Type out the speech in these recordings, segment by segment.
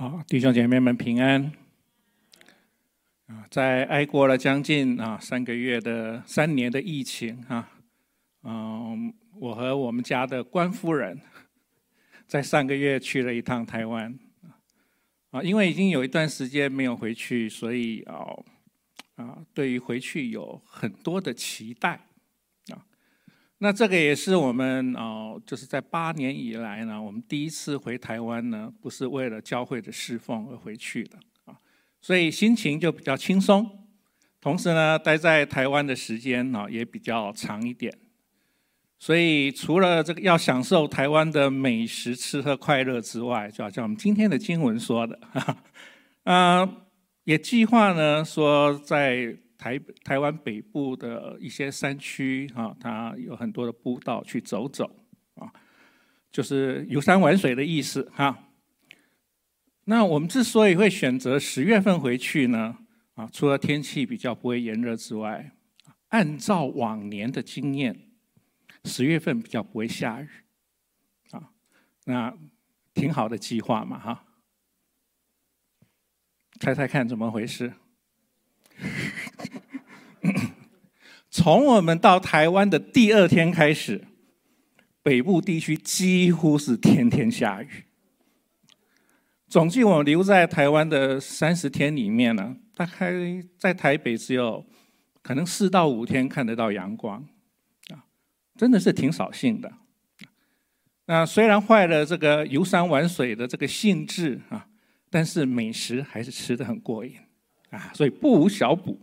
好，弟兄姐妹们平安。在挨过了将近3年的疫情我和我们家的官夫人在上个月去了一趟台湾因为已经有一段时间没有回去，所以对于回去有很多的期待那这个也是我们就是在8年以来呢，我们第一次回台湾呢，不是为了教会的侍奉而回去的所以心情就比较轻松，同时呢，待在台湾的时间也比较长一点。所以除了这个要享受台湾的美食、吃喝快乐之外，就好像我们今天的经文说的也计划呢说在台湾北部的一些山区它有很多的步道去走走就是游山玩水的意思那我们之所以会选择10月份回去呢除了天气比较不会炎热之外，按照往年的经验，10月份比较不会下雨那挺好的计划嘛猜猜看怎么回事？从我们到台湾的第2天开始，北部地区几乎是天天下雨。总计我留在台湾的30天里面呢，大概在台北只有可能4到5天看得到阳光真的是挺扫兴的。那虽然坏了这个游山玩水的这个兴致但是美食还是吃得很过瘾所以不无小补。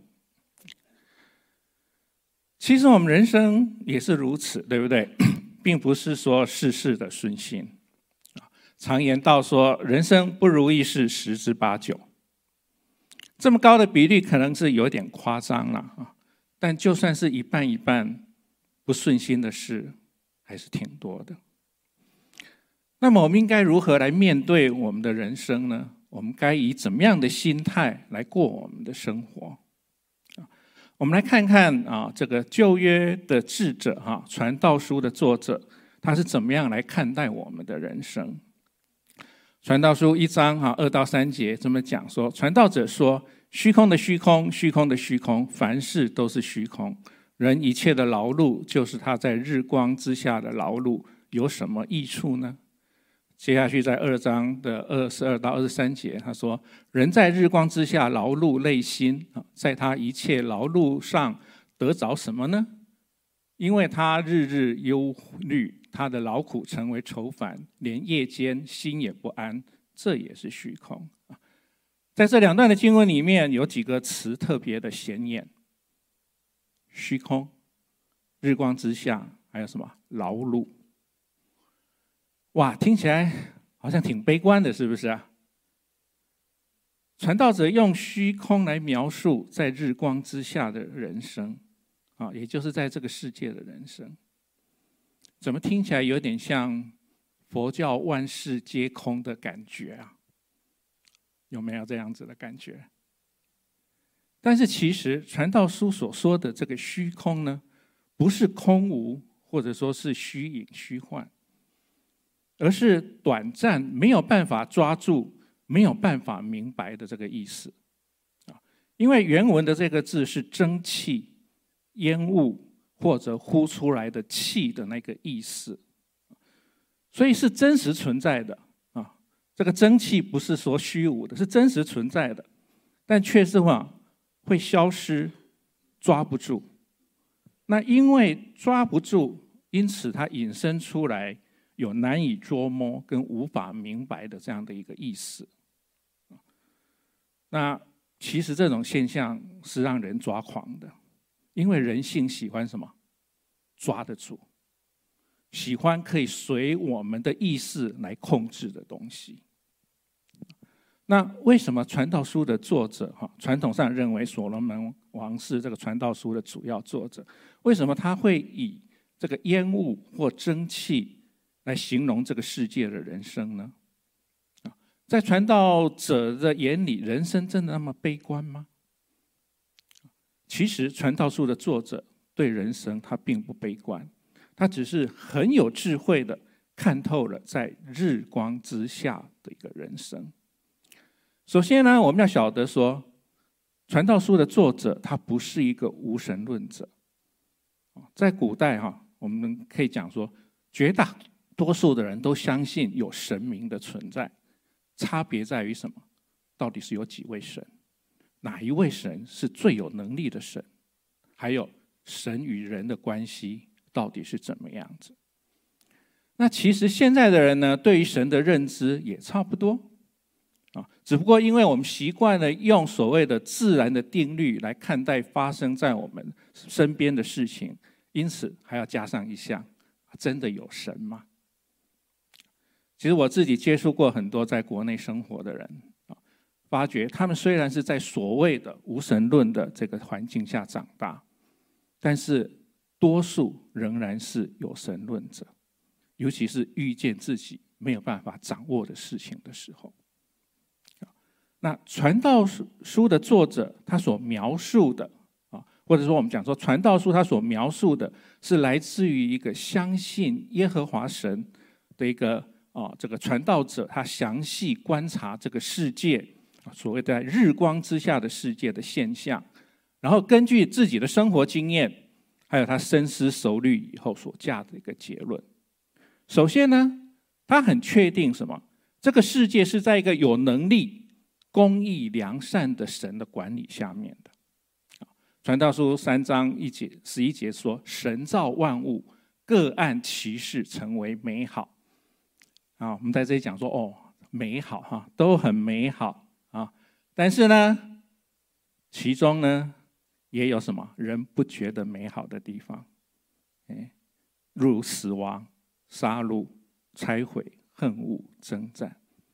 其实我们人生也是如此，对不对？并不是说事事的顺心。常言道说，人生不如意事10之8九。这么高的比例可能是有点夸张了但就算是一半一半不顺心的事，还是挺多的。那么我们应该如何来面对我们的人生呢？我们该以怎么样的心态来过我们的生活？我们来看看这个旧约的智者传道书的作者，他是怎么样来看待我们的人生。传道书1章2到3节这么讲说，传道者说，虚空的虚空，虚空的虚空，凡事都是虚空，人一切的劳碌就是他在日光之下的劳碌，有什么益处呢？接下去在2章的22到23节他说，人在日光之下劳碌累心，在他一切劳碌上得着什么呢？因为他日日忧虑，他的劳苦成为愁烦，连夜间心也不安，这也是虚空。在这2段的经文里面，有几个词特别的显眼：虚空、日光之下，还有什么劳碌。哇，听起来好像挺悲观的，是不是传道者用虚空来描述在日光之下的人生也就是在这个世界的人生。怎么听起来有点像佛教万事皆空的感觉有没有这样子的感觉？但是其实传道书所说的这个虚空呢，不是空无，或者说是虚隐虚幻，而是短暂没有办法抓住、没有办法明白的这个意思因为原文的这个字是蒸汽、烟雾或者呼出来的气的那个意思，所以是真实存在的这个蒸汽不是说虚无的，是真实存在的，但却是会消失，抓不住。那因为抓不住，因此它引申出来有难以捉摸跟无法明白的这样的一个意思。那其实这种现象是让人抓狂的，因为人性喜欢什么？抓得住，喜欢可以随我们的意识来控制的东西。那为什么传道书的作者传统上认为所罗门王是这个传道书的主要作者，为什么他会以这个烟雾或蒸汽来形容这个世界的人生呢？在传道者的眼里，人生真的那么悲观吗？其实传道书的作者对人生他并不悲观，他只是很有智慧的看透了在日光之下的一个人生。 首先呢，我们要晓得说，传道书的作者他不是一个无神论者。在古代我们可以讲说，绝大多数的人都相信有神明的存在，差别在于什么？到底是有几位神？哪一位神是最有能力的神？还有神与人的关系到底是怎么样子？那其实现在的人呢，对于神的认知也差不多只不过因为我们习惯了用所谓的自然的定律来看待发生在我们身边的事情，因此还要加上一项：真的有神吗？其实我自己接触过很多在国内生活的人发觉他们虽然是在所谓的无神论的这个环境下长大，但是多数仍然是有神论者，尤其是遇见自己没有办法掌握的事情的时候。那传道书的作者他所描述的或者说我们讲说传道书他所描述的是来自于一个相信耶和华神的一个这个传道者，他详细观察这个世界所谓在日光之下的世界的现象，然后根据自己的生活经验，还有他深思熟虑以后所下的一个结论。首先呢，他很确定什么？这个世界是在一个有能力、公义、良善的神的管理下面的。传道书3章11节说：“神造万物，各按其事成为美好。”我们在这里讲说美好都很美好但是呢，其中呢也有什么人不觉得美好的地方，如死亡、杀戮、拆毁、恨恶、征战。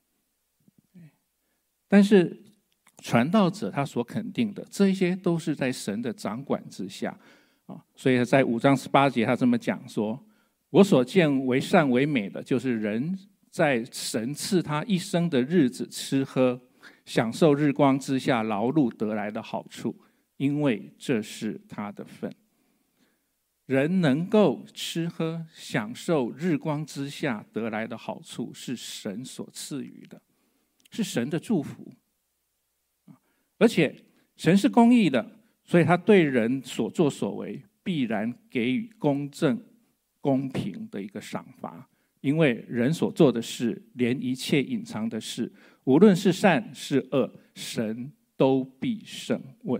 但是传道者他所肯定的，这些都是在神的掌管之下所以在5章18节他这么讲说：“我所见为善为美的，就是人在神赐他一生的日子吃喝，享受日光之下劳碌得来的好处，因为这是他的份。”人能够吃喝享受日光之下得来的好处，是神所赐予的，是神的祝福。而且神是公义的，所以他对人所作所为必然给予公正公平的一个赏罚，因为人所做的事，连一切隐藏的事，无论是善是恶，神都必审问。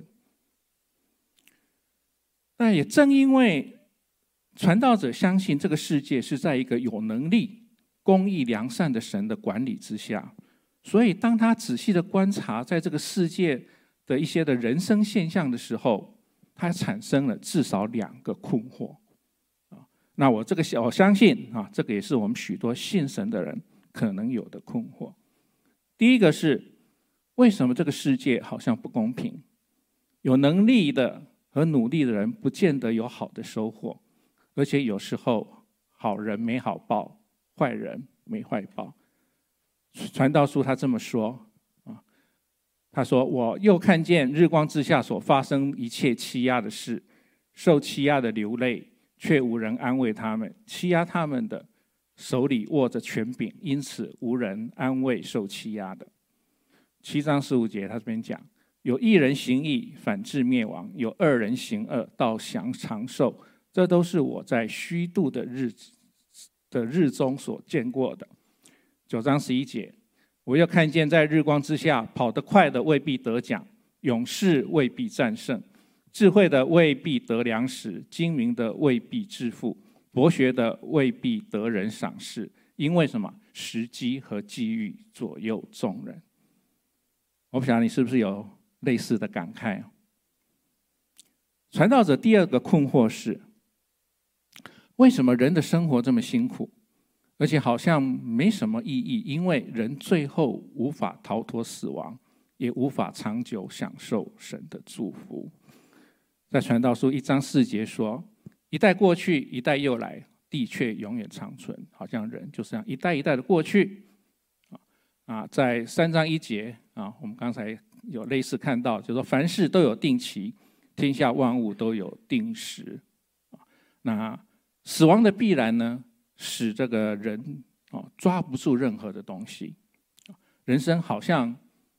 那也正因为传道者相信这个世界是在一个有能力、公义、良善的神的管理之下，所以当他仔细的观察在这个世界的一些的人生现象的时候，他产生了至少2个困惑。那我相信这个也是我们许多信神的人可能有的困惑。第一个是，为什么这个世界好像不公平？有能力的和努力的人不见得有好的收获，而且有时候好人没好报，坏人没坏报。传道书他这么说他说：“我又看见日光之下所发生一切欺压的事，受欺压的流泪，却无人安慰他们；欺压他们的手里握着权柄，因此无人安慰受欺压的。”7章15节他这边讲：“有一人行义，反致灭亡；有2人行恶，倒享长寿。这都是我在虚度的日中所见过的。”9章11节：“我又看见在日光之下，跑得快的未必得奖，勇士未必战胜，智慧的未必得粮食，精明的未必致富，博学的未必得人赏识。因为什么？时机和机遇左右众人。”我不晓得你是不是有类似的感慨。传道者第2个困惑是，为什么人的生活这么辛苦，而且好像没什么意义？因为人最后无法逃脱死亡，也无法长久享受神的祝福。在传道书1章4节说：“一代过去，一代又来，地却永远长存。”好像人就是这样一代一代的过去。在3章1节我们刚才有类似看到，就是说凡事都有定期，天下万物都有定时。那死亡的必然呢，使这个人抓不住任何的东西，人生好像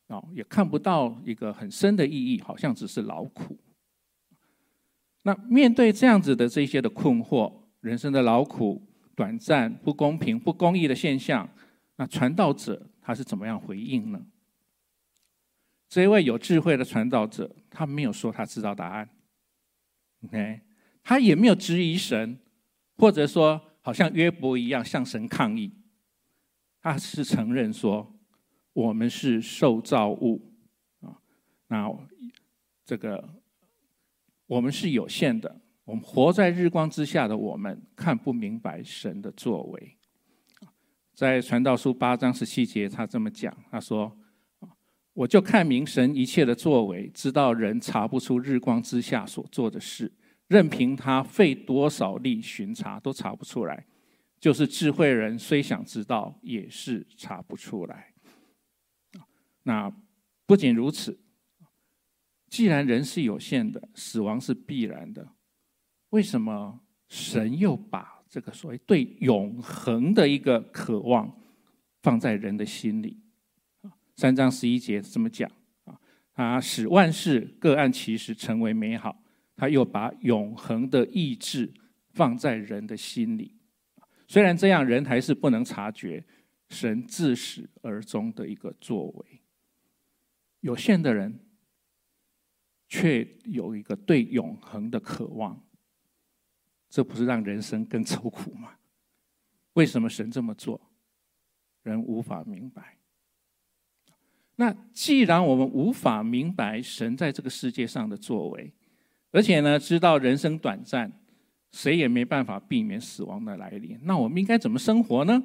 也看不到一个很深的意义，好像只是劳苦。那面对这样子的这些的困惑，人生的劳苦、短暂、不公平、不公义的现象，那传道者他是怎么样回应呢？这一位有智慧的传道者，他没有说他知道答案 ，OK， 他也没有质疑神，或者说好像约伯一样向神抗议，他是承认说我们是受造物啊，那这个我们是有限的，我们活在日光之下的我们看不明白神的作为。在传道书8章17节，他这么讲，他说：“我就看明神一切的作为，知道人查不出日光之下所做的事，任凭他费多少力巡查，都查不出来。就是智慧人虽想知道，也是查不出来。”那不仅如此，既然人是有限的，死亡是必然的，为什么神又把这个所谓对永恒的一个渴望放在人的心里？3章11节这么讲，他使万事各按其时成为美好，他又把永恒的意志放在人的心里。虽然这样，人还是不能察觉神自始而终的一个作为。有限的人却有一个对永恒的渴望，这不是让人生更愁苦吗？为什么神这么做？人无法明白。那既然我们无法明白神在这个世界上的作为，而且呢，知道人生短暂，谁也没办法避免死亡的来临，那我们应该怎么生活呢？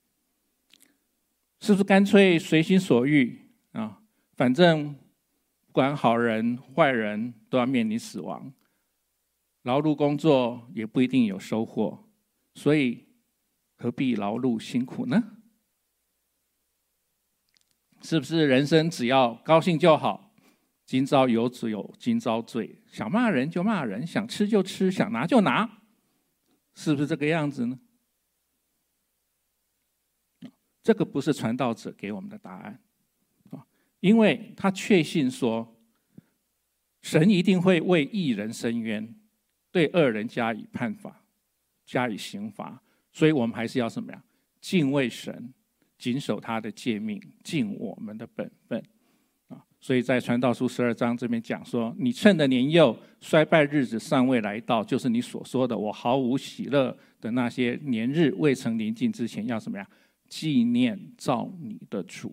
是不是干脆随心所欲啊？反正不管好人坏人都要面临死亡，劳碌工作也不一定有收获，所以何必劳碌辛苦呢？是不是人生只要高兴就好？今朝有酒有今朝醉，想骂人就骂人，想吃就吃，想拿就拿，是不是这个样子呢？这个不是传道者给我们的答案，因为他确信说，神一定会为义人伸冤，对恶人加以判罚，加以刑罚，所以我们还是要什么呀？敬畏神，谨守他的诫命，尽我们的本分。所以在传道书12章这边讲说，你趁着年幼，衰败日子尚未来到，就是你所说的我毫无喜乐的那些年日未曾临近之前，要什么呀？纪念造你的主。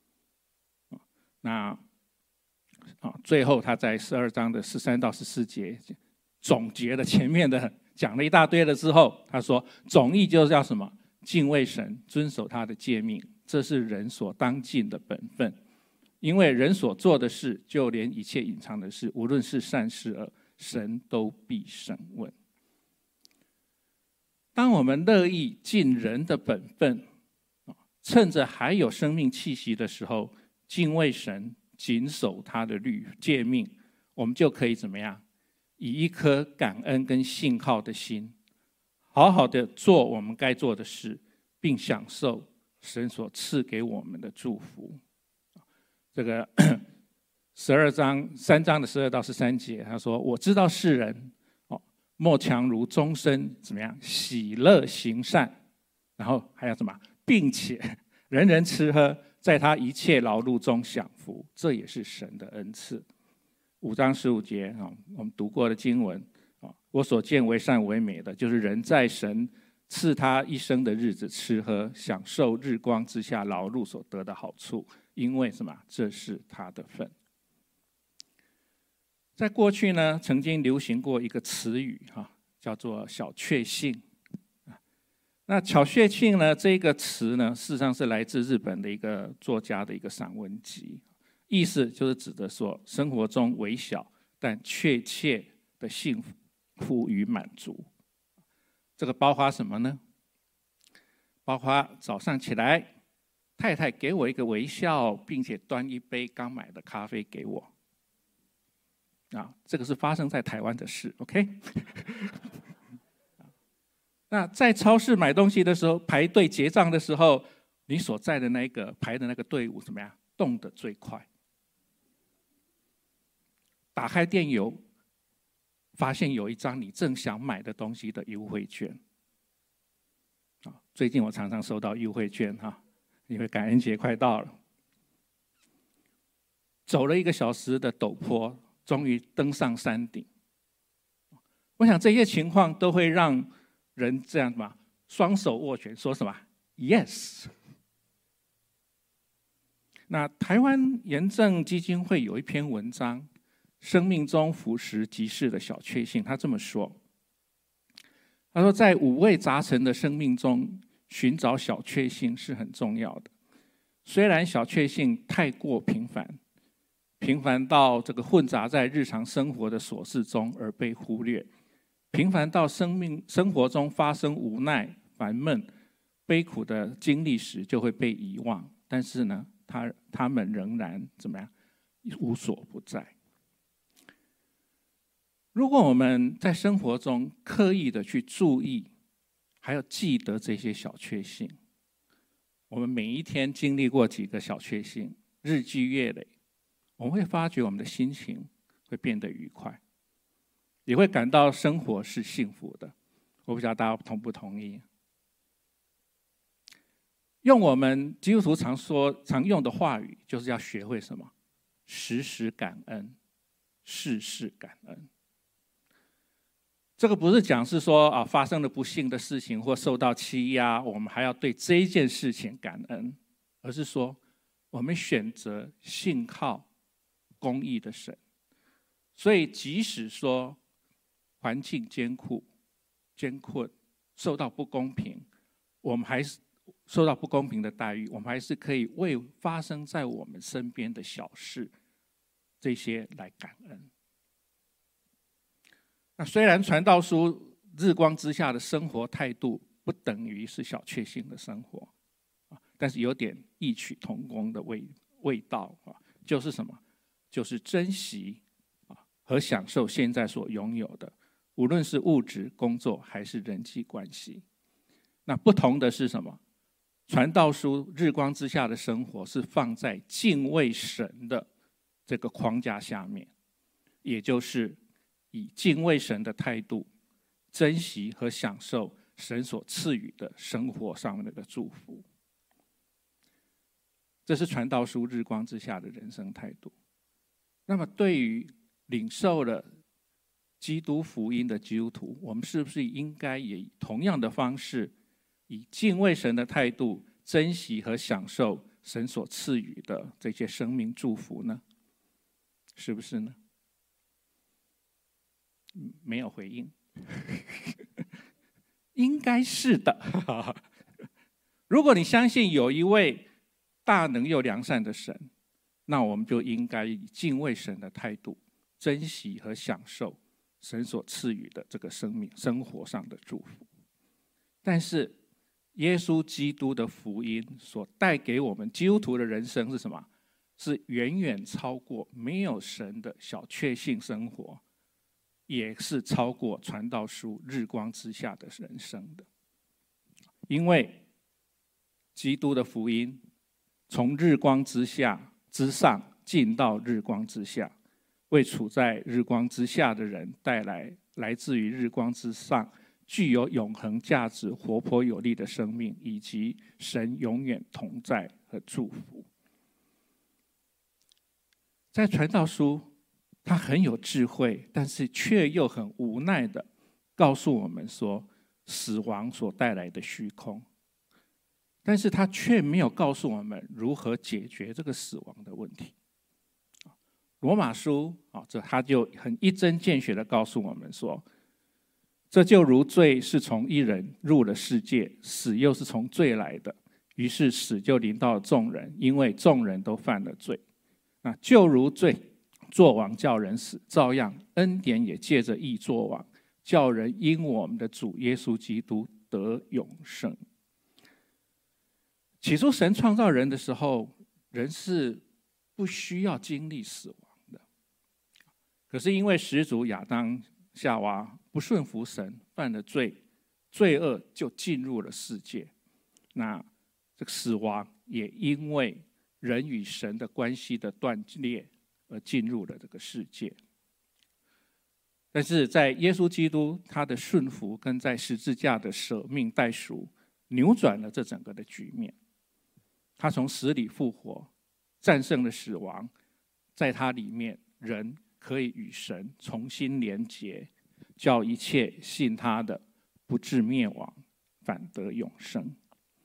那最后他在12章的13到14节总结了前面的讲了一大堆了之后，他说总意就是要什么？敬畏神，遵守他的诫命，这是人所当尽的本分。因为人所做的事，就连一切隐藏的事，无论是善是恶，神都必审问。当我们乐意尽人的本分，趁着还有生命气息的时候，敬畏神，谨守他的诫命，我们就可以怎么样？以一颗感恩跟信靠的心，好好的做我们该做的事，并享受神所赐给我们的祝福。这个3章的12到13节，他说：“我知道世人莫强如终身怎么样喜乐行善，然后还要什么，并且人人吃喝，在他一切劳碌中享福，这也是神的恩赐。”5章15节我们读过的经文，我所见为善为美的，就是人在神赐他一生的日子吃喝，享受日光之下劳碌所得的好处，因为什么？这是他的份。在过去呢，曾经流行过一个词语叫做小确幸。那小确幸呢，这个词呢，事实上是来自日本的一个作家的一个散文集，意思就是指的说，生活中微小但确切的幸福与满足。这个包括什么呢？包括早上起来，太太给我一个微笑，并且端一杯刚买的咖啡给我。这个是发生在台湾的事 ，OK？ 那在超市买东西的时候，排队结账的时候，你所在的那个排的那个队伍怎么样？动得最快打开电邮，发现有一张你正想买的东西的优惠券。最近我常常收到优惠券因为感恩节快到了。走了1个小时的陡坡，终于登上山顶。我想这些情况都会让人这样嘛，双手握拳，说什么 ？Yes。那台湾研政基金会有一篇文章《生命中俯拾即是的小确幸》，他这么说：他说，在五味杂陈的生命中，寻找小确幸是很重要的。虽然小确幸太过平凡，平凡到这个混杂在日常生活的琐事中而被忽略，平凡到生活中发生无奈、烦闷、悲苦的经历时就会被遗忘。但是呢，他们仍然怎么样？无所不在。如果我们在生活中刻意的去注意，还要记得这些小确幸，我们每一天经历过几个小确幸，日积月累，我们会发觉我们的心情会变得愉快，也会感到生活是幸福的。我不知道大家同不同意？用我们基督徒常用的话语，就是要学会什么？时时感恩，事事感恩。这个不是讲是说发生了不幸的事情或受到欺压，我们还要对这一件事情感恩，而是说我们选择信靠公义的神。所以即使说环境艰困，受到不公平，我们还是受到不公平的待遇，我们还是可以为发生在我们身边的小事这些来感恩。那虽然传道书日光之下的生活态度不等于是小确幸的生活，但是有点异曲同工的味道，就是什么？就是珍惜和享受现在所拥有的，无论是物质、工作还是人际关系。那不同的是什么？传道书日光之下的生活是放在敬畏神的这个框架下面，也就是以敬畏神的态度，珍惜和享受神所赐予的生活上面的祝福。这是传道书日光之下的人生态度。那么对于领受了基督福音的基督徒，我们是不是应该也以同样的方式，以敬畏神的态度，珍惜和享受神所赐予的这些生命祝福呢？是不是呢？没有回应。应该是的。如果你相信有一位大能又良善的神，那我们就应该以敬畏神的态度，珍惜和享受神所赐予的这个生活上的祝福。但是耶稣基督的福音所带给我们基督徒的人生是什么？是远远超过没有神的小确幸生活，也是超过传道书日光之下的人生的。因为基督的福音从日光之上进到日光之下，为处在日光之下的人带来来自于日光之上具有永恒价值、活泼有力的生命，以及神永远同在和祝福。在传道书，他很有智慧，但是却又很无奈的告诉我们说，死亡所带来的虚空。但是他却没有告诉我们如何解决这个死亡的问题。罗马书他就很一针见血的告诉我们说，这就如罪是从一人入了世界，死又是从罪来的，于是死就临到了众人，因为众人都犯了罪。那就如罪作王叫人死，照样恩典也借着义作王，叫人因我们的主耶稣基督得永生。起初神创造人的时候，人是不需要经历死亡的。可是因为始祖亚当夏娃不顺服神，犯了罪，罪恶就进入了世界。那这个死亡也因为人与神的关系的断裂而进入了这个世界。 但是在耶稣基督他的顺服跟在十字架的舍命代赎，扭转了这整个的局面。他从死里复活，战胜了死亡，在他里面人可以与神重新连结，叫一切信他的不至灭亡，反得永生。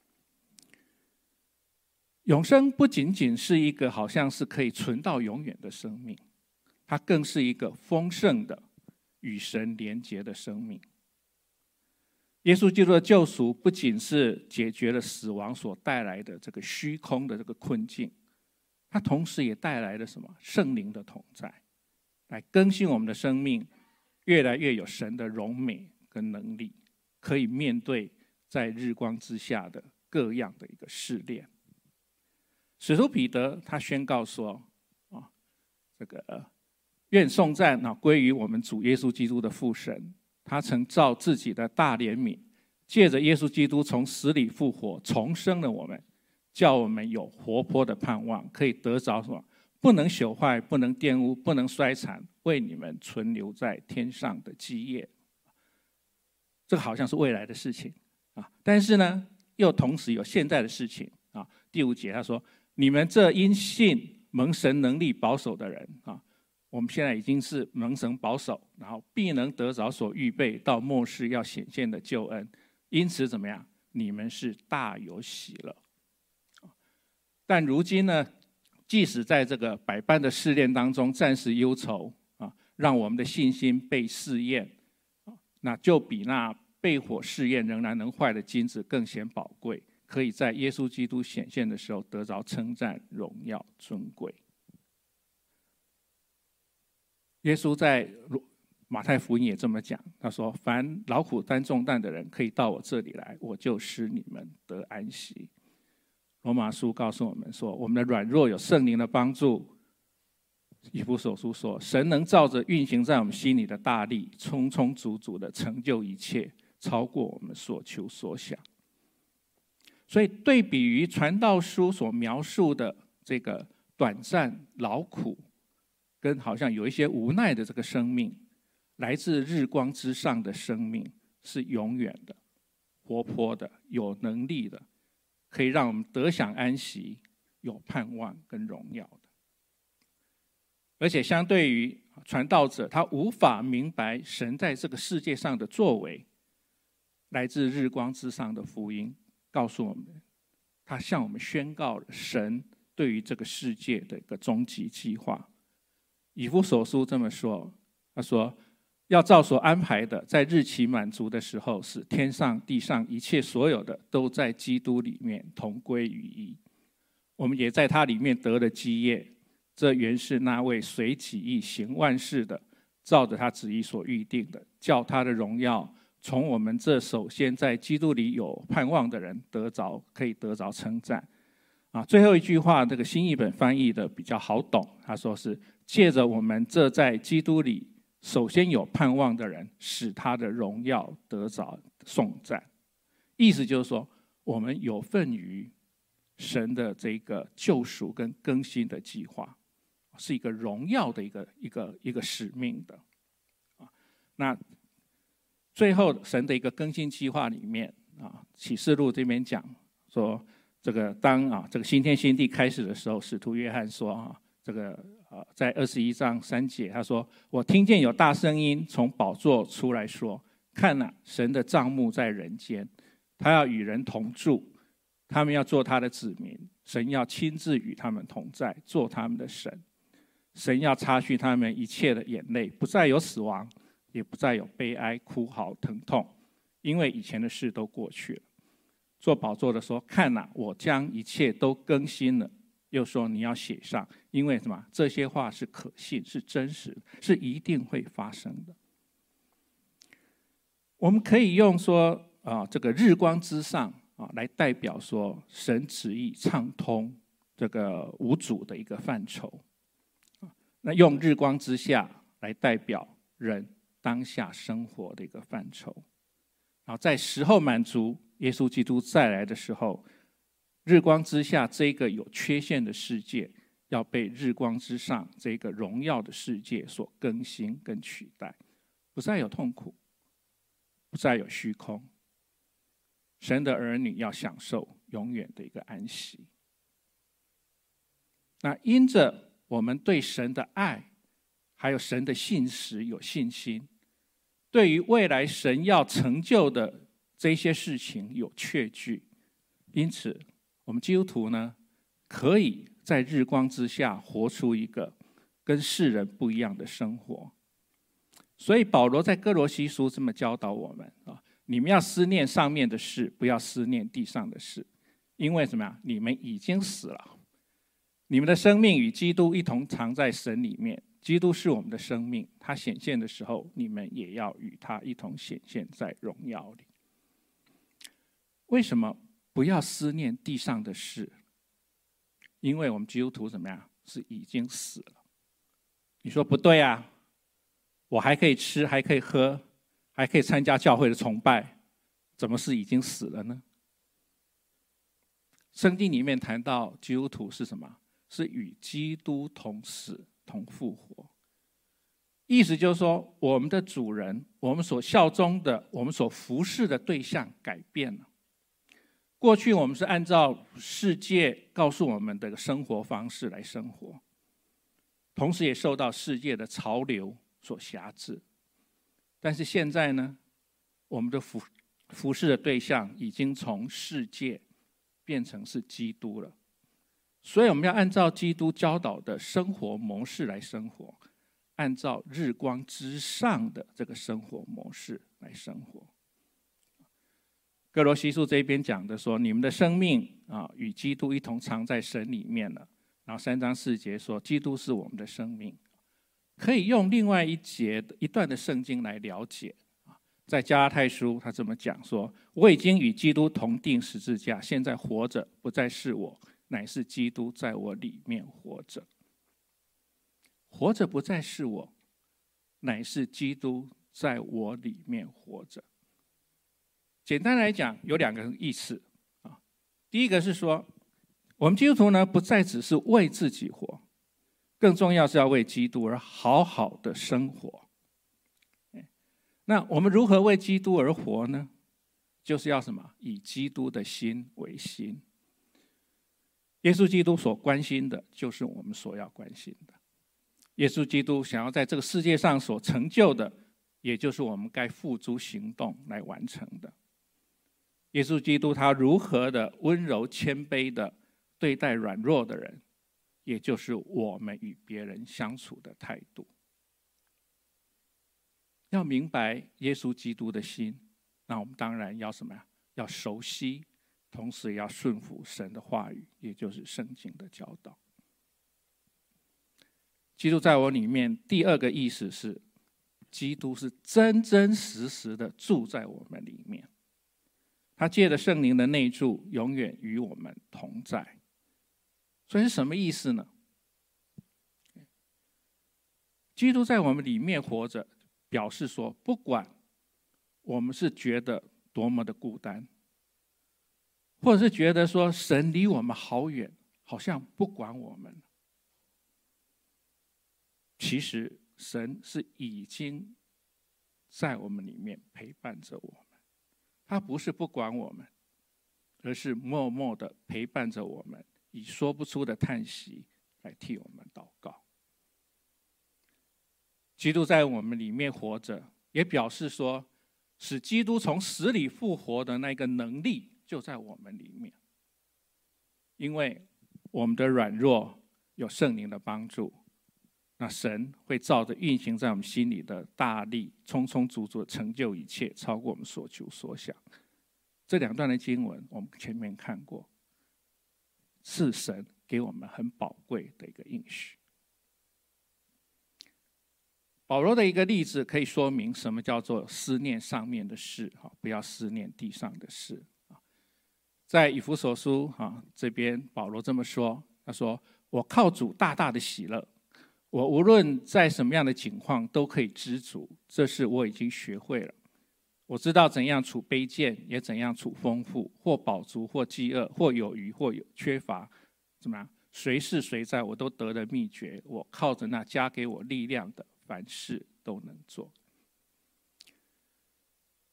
永生不仅仅是一个好像是可以存到永远的生命，它更是一个丰盛的与神连结的生命。耶稣基督的救赎不仅是解决了死亡所带来的这个虚空的这个困境，它同时也带来了什么？圣灵的同在，来更新我们的生命，越来越有神的荣美跟能力，可以面对在日光之下的各样的一个试炼。使徒彼得他宣告说：这个愿颂赞归于我们主耶稣基督的父神，他曾照自己的大怜悯，借着耶稣基督从死里复活，重生了我们，叫我们有活泼的盼望，可以得着什么？不能朽坏，不能玷污，不能衰残，为你们存留在天上的基业。这个好像是未来的事情但是呢，又同时有现在的事情第5节他说：你们这因信蒙神能力保守的人我们现在已经是蒙神保守，然后必能得着所预备到末世要显现的救恩。因此怎么样？你们是大有喜乐。但如今呢，即使在这个百般的试炼当中暂时忧愁让我们的信心被试验那就比那被火试验仍然能坏的金子更显宝贵，可以在耶稣基督显现的时候得着称赞、荣耀、尊贵。耶稣在马太福音也这么讲，他说：凡劳苦担重担的人可以到我这里来，我就使你们得安息。罗马书告诉我们说，我们的软弱有圣灵的帮助。以弗所书说，神能照着运行在我们心里的大力，充充足足的成就一切，超过我们所求所想。所以对比于传道书所描述的这个短暂劳苦跟好像有一些无奈的这个生命，来自日光之上的生命是永远的、活泼的、有能力的，可以让我们得享安息、有盼望跟荣耀的。而且相对于传道者，他无法明白神在这个世界上的作为，来自日光之上的福音告诉我们，他向我们宣告了神对于这个世界的一个终极计划。以弗所书这么说，他说：要照所安排的，在日期满足的时候，使天上地上一切所有的都在基督里面同归于一。我们也在他里面得了基业，这原是那位随己意行万事的，照着他旨意所预定的，叫他的荣耀从我们这首先在基督里有盼望的人可以得着称赞。最后一句话，这个新译本翻译的比较好懂，他说是借着我们这在基督里首先有盼望的人，使他的荣耀得着颂赞。意思就是说，我们有份于神的这个救赎跟更新的计划，是一个荣耀的一个使命的。那最后神的一个更新计划里面启示录这边讲说，这个当这个新天新地开始的时候，使徒约翰说这个在21章3节，他说：我听见有大声音从宝座出来说，看神的帐幕在人间，他要与人同住，他们要做他的子民，神要亲自与他们同在，做他们的神。神要擦去他们一切的眼泪，不再有死亡，也不再有悲哀、哭嚎、疼痛，因为以前的事都过去了。做宝座的说：看我将一切都更新了。又说你要写上，因为什么？这些话是可信，是真实，是一定会发生的。我们可以用说这个日光之上来代表说神旨意畅通这个无阻的一个范畴。那用日光之下来代表人当下生活的一个范畴。然后在时候满足，耶稣基督再来的时候，日光之下这个有缺陷的世界要被日光之上这个荣耀的世界所更新跟取代， 不再有痛苦，不再有虚空。神的儿女要享受永远的一个安息。那因着我们对神的爱，还有神的信实有信心，对于未来神要成就的这些事情有确据，因此我们基督徒呢，可以在日光之下活出一个跟世人不一样的生活。所以保罗在哥罗西书这么教导我们啊，你们要思念上面的事，不要思念地上的事，因为什么呀？你们已经死了，你们的生命与基督一同藏在神里面。基督是我们的生命，他显现的时候，你们也要与他一同显现在荣耀里。为什么不要思念地上的事？因为我们基督徒怎么样？是已经死了。你说不对啊，我还可以吃，还可以喝，还可以参加教会的崇拜，怎么是已经死了呢？圣经里面谈到基督徒是什么？是与基督同死同复活。意思就是说，我们的主人，我们所效忠的，我们所服侍的对象改变了。过去我们是按照世界告诉我们的生活方式来生活，同时也受到世界的潮流所辖制。但是现在呢，我们的服侍的对象已经从世界变成是基督了。所以我们要按照基督教导的生活模式来生活，按照日光之上的这个生活模式来生活。哥罗西书这边讲的说，你们的生命与基督一同藏在神里面了。然后3章4节说，基督是我们的生命。可以用另外一段的圣经来了解。在加拉太书他这么讲说，我已经与基督同钉十字架，现在活着不再是我，乃是基督在我里面活着。活着不再是我，乃是基督在我里面活着。简单来讲，有2个意思啊。第一个是说，我们基督徒呢，不再只是为自己活，更重要是要为基督而好好的生活。那我们如何为基督而活呢？就是要什么？以基督的心为心。耶稣基督所关心的，就是我们所要关心的。耶稣基督想要在这个世界上所成就的，也就是我们该付诸行动来完成的。耶稣基督他如何的温柔谦卑的对待软弱的人，也就是我们与别人相处的态度。要明白耶稣基督的心，那我们当然要什么呀？要熟悉，同时也要顺服神的话语，也就是圣经的教导。基督在我里面，第2个意思是，基督是真真实实的住在我们里面。他借着圣灵的内住，永远与我们同在。所以是什么意思呢？基督在我们里面活着，表示说，不管我们是觉得多么的孤单，或者是觉得说神离我们好远，好像不管我们，其实神是已经在我们里面陪伴着我们。他不是不管我们，而是默默的陪伴着我们，以说不出的叹息来替我们祷告。基督在我们里面活着，也表示说，使基督从死里复活的那个能力就在我们里面。因为我们的软弱有圣灵的帮助，那神会照着运行在我们心里的大力，充充足足成就一切，超过我们所求所想。这2段的经文我们前面看过，是神给我们很宝贵的一个应许。保罗的一个例子可以说明什么叫做思念上面的事，不要思念地上的事。在以弗所书这边，保罗这么说，他说，我靠主大大的喜乐，我无论在什么样的境况都可以知足，这是我已经学会了。我知道怎样处卑贱，也怎样处丰富，或饱足，或饥饿，或有余，或有缺乏，怎么样？谁是谁在，我都得了秘诀。我靠着那加给我力量的，凡事都能做。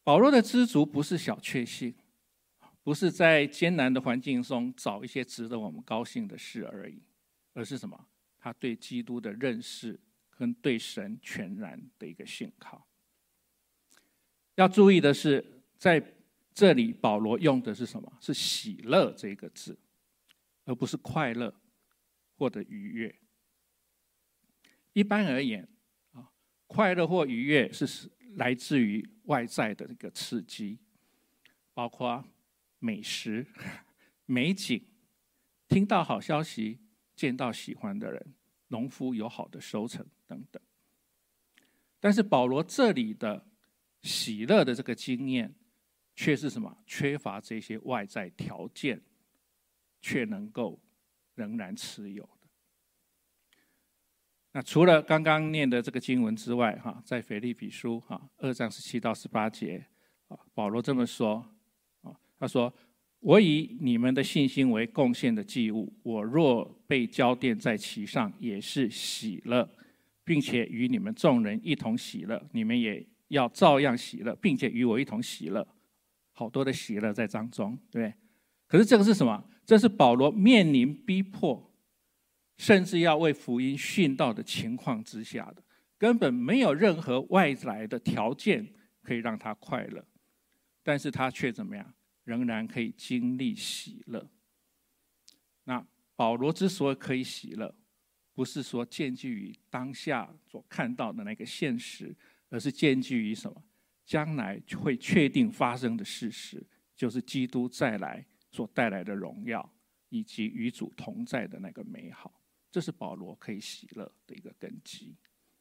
保罗的知足不是小确幸，不是在艰难的环境中找一些值得我们高兴的事而已，而是什么？他对基督的认识跟对神全然的一个信靠。要注意的是，在这里保罗用的是什么？是喜乐这个字，而不是快乐或者愉悦。一般而言，快乐或愉悦是来自于外在的这个刺激，包括美食、美景、听到好消息、见到喜欢的人、农夫有好的收成等等。但是保罗这里的喜乐的这个经验，却是什么？缺乏这些外在条件，却能够仍然持有的。那除了刚刚念的这个经文之外，在腓立比书2章17到18节，保罗这么说，他说：“我以你们的信心为贡献的祭物，我若被交奠在其上，也是喜乐，并且与你们众人一同喜乐。你们也要照样喜乐，并且与我一同喜乐。”好多的喜乐在当中，对不对？可是这个是什么？这是保罗面临逼迫，甚至要为福音殉道的情况之下的，根本没有任何外来的条件可以让他快乐，但是他却怎么样？仍然可以经历喜乐。那保罗之所以可以喜乐，不是说建基于当下所看到的那个现实，而是建基于什么？将来会确定发生的事实，就是基督再来所带来的荣耀，以及与主同在的那个美好。这是保罗可以喜乐的一个根基。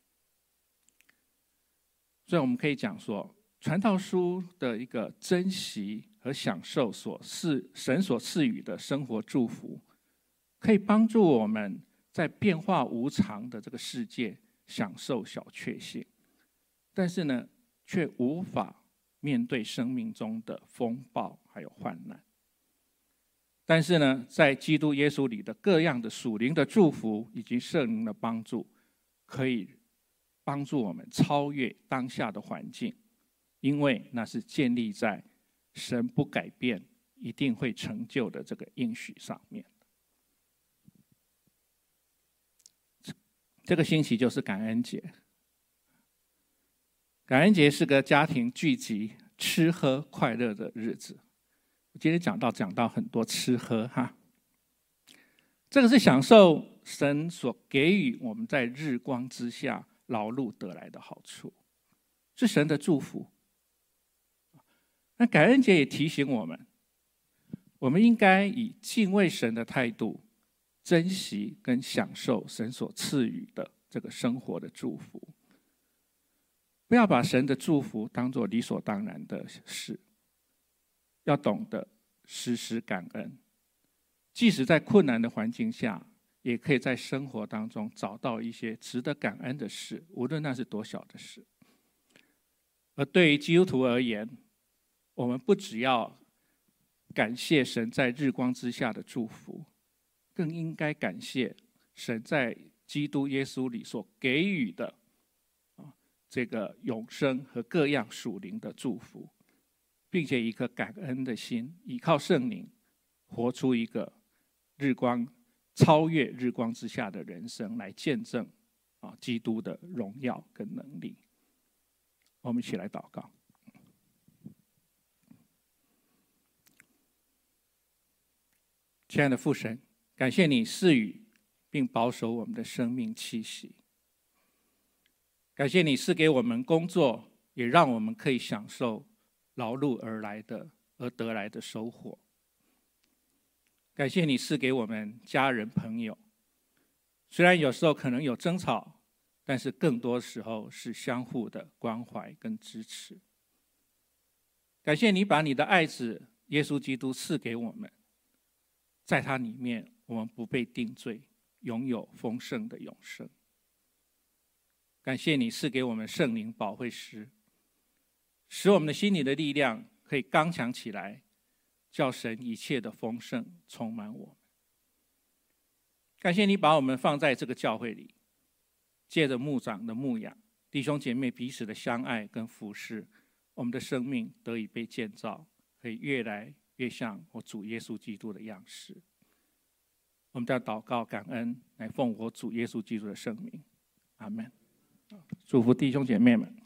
所以我们可以讲说，传道书的一个珍惜和享受神所赐予的生活祝福，可以帮助我们在变化无常的这个世界享受小确幸，但是呢，却无法面对生命中的风暴还有患难。但是呢，在基督耶稣里的各样的属灵的祝福以及圣灵的帮助，可以帮助我们超越当下的环境，因为那是建立在神不改变一定会成就的这个应许上面。这个星期就是感恩节。感恩节是个家庭聚集、吃喝快乐的日子。我今天讲到很多吃喝哈，这个是享受神所给予我们在日光之下劳碌得来的好处，是神的祝福。那感恩节也提醒我们，我们应该以敬畏神的态度，珍惜跟享受神所赐予的这个生活的祝福。不要把神的祝福当作理所当然的事，要懂得时时感恩，即使在困难的环境下，也可以在生活当中找到一些值得感恩的事，无论那是多小的事。而对于基督徒而言，我们不只要感谢神在日光之下的祝福，更应该感谢神在基督耶稣里所给予的这个永生和各样属灵的祝福，并且以一颗感恩的心，依靠圣灵，活出一个超越日光之下的人生，来见证基督的荣耀跟能力。我们一起来祷告。亲爱的父神，感谢你赐予并保守我们的生命气息，感谢你赐给我们工作，也让我们可以享受劳碌而得来的收获。感谢你赐给我们家人朋友，虽然有时候可能有争吵，但是更多时候是相互的关怀跟支持。感谢你把你的爱子耶稣基督赐给我们，在他里面我们不被定罪，拥有丰盛的永生。感谢你赐给我们圣灵保惠师，使我们的心里的力量可以刚强起来，叫神一切的丰盛充满我们。感谢你把我们放在这个教会里，借着牧长的牧养，弟兄姐妹彼此的相爱跟服侍， 我们的生命得以被建造，可以越来越像我主耶稣基督的样式。我们要祷告感恩，来奉我主耶稣基督的圣名，阿们。祝福弟兄姐妹们。